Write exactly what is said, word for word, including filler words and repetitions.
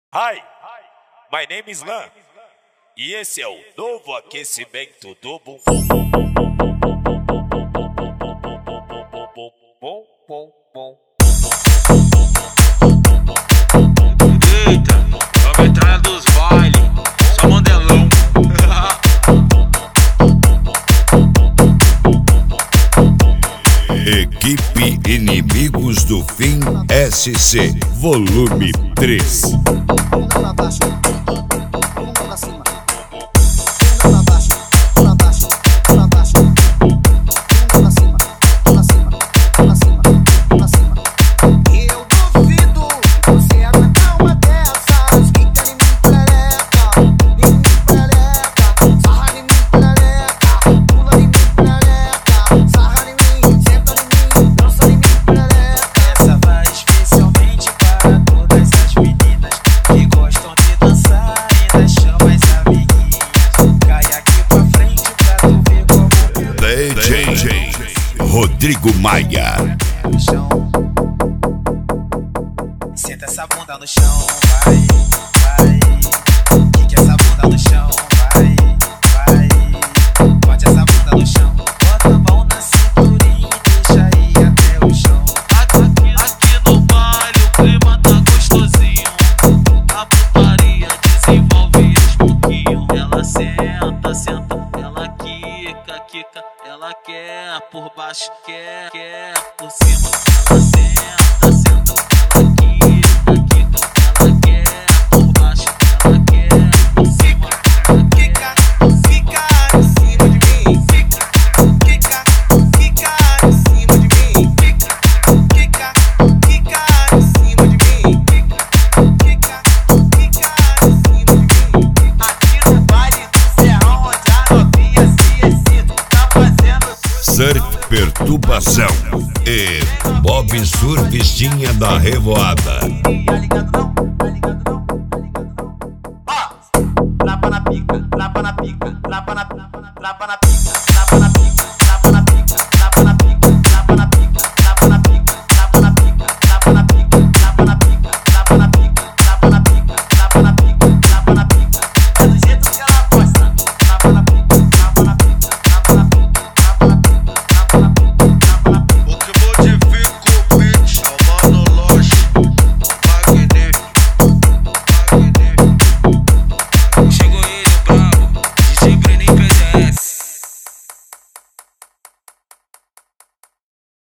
Hi, my name is Lan e esse é o novo aquecimento do bumbum. Bom, bom, bom. Eita, vamos entrar dos bailes, só mandelão. Equipe Inimigos do Fim S C, volume três. D J Rodrigo Maia. No chão. Senta essa bunda no chão, vai, vai. Quica essa bunda no chão, vai, vai. Bote essa bunda no chão. Bota a mão na cinturinha e deixa ir até o chão. Aqui, aqui no baile o clima tá gostosinho. A putaria desenvolve aos pouquinho. Ela senta, senta, ela quica, quica. Ela quer por baixo, quer, quer por cima. Ela senta, senta, ela quica, quica. Ela quer por baixo, ela quer por cima. Quica, fica em cima de mim. Fica, quica, fica em cima de mim. Fica, quica, fica em cima de mim. Fica, quica, fica em cima de mim. Aqui no baile do Serrão, onde a novinha se excita, tá fazendo Surf Perturbação e Bob Surfistinha da Revoada. ligado não.